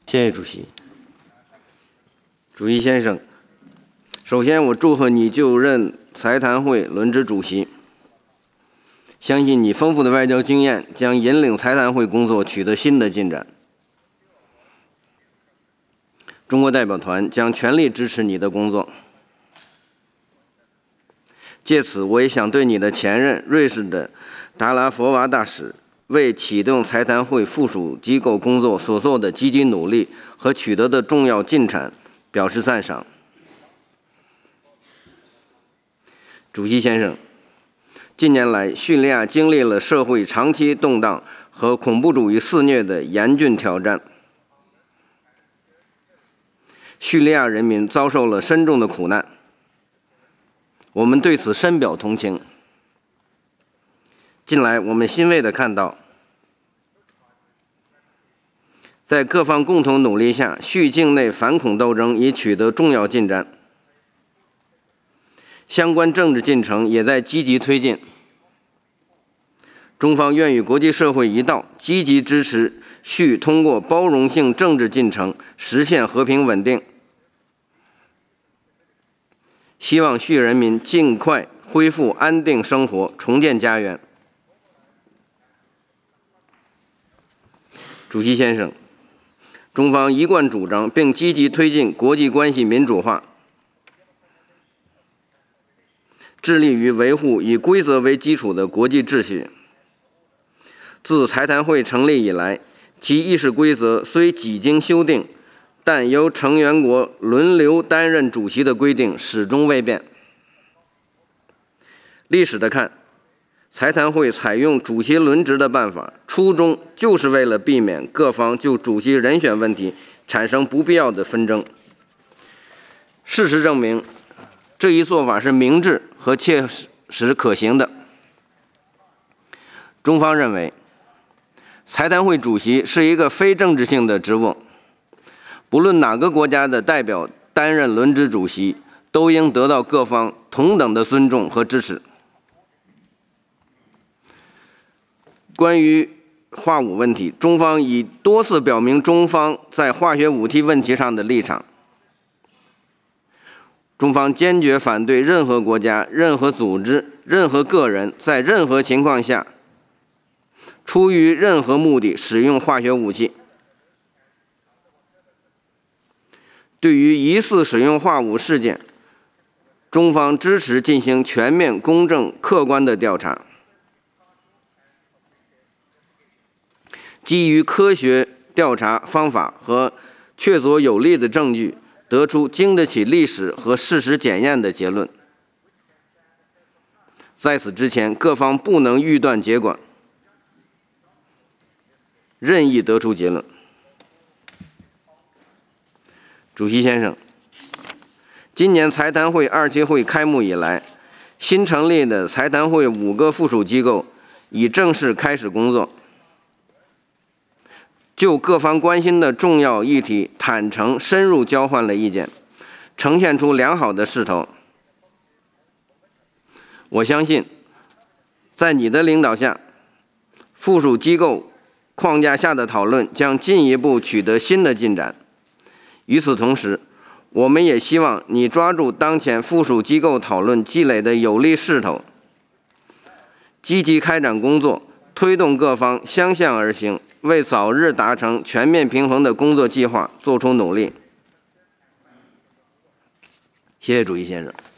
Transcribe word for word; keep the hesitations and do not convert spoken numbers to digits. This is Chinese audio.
谢谢主席。主席先生，首先我祝贺你就任财坛会轮值主席，相信你丰富的外交经验将引领财坛会工作取得新的进展。中国代表团将全力支持你的工作。借此，我也想对你的前任瑞士的达拉佛娃大使为启动财坛会附属机构工作所做的积极努力和取得的重要进展表示赞赏。主席先生，近年来，叙利亚经历了社会长期动荡和恐怖主义肆虐的严峻挑战，叙利亚人民遭受了深重的苦难，我们对此深表同情。近来，我们欣慰地看到，在各方共同努力下，叙境内反恐斗争已取得重要进展，相关政治进程也在积极推进。中方愿与国际社会一道，积极支持叙通过包容性政治进程实现和平稳定，希望叙人民尽快恢复安定生活，重建家园。主席先生，中方一贯主张并积极推进国际关系民主化，致力于维护以规则为基础的国际秩序。自财坛会成立以来，其议事规则虽几经修订，但由成员国轮流担任主席的规定始终未变。历史的看，财坛会采用主席轮值的办法，初衷就是为了避免各方就主席人选问题产生不必要的纷争。事实证明，这一做法是明智和切实可行的。中方认为，财坛会主席是一个非政治性的职务，不论哪个国家的代表担任轮值主席，都应得到各方同等的尊重和支持。关于化武问题，中方已多次表明中方在化学武器问题上的立场。中方坚决反对任何国家、任何组织、任何个人在任何情况下出于任何目的使用化学武器。对于疑似使用化武事件，中方支持进行全面、公正、客观的调查，基于科学调查方法和确凿有力的证据，得出经得起历史和事实检验的结论。在此之前，各方不能预断结果，任意得出结论。主席先生，今年财坛会二期会开幕以来，新成立的财坛会五个附属机构已正式开始工作，就各方关心的重要议题坦诚深入交换了意见，呈现出良好的势头。我相信，在你的领导下，附属机构框架下的讨论将进一步取得新的进展。与此同时，我们也希望你抓住当前附属机构讨论积累的有利势头，积极开展工作，推动各方相向而行，为早日达成全面平衡的工作计划做出努力。谢谢主席先生。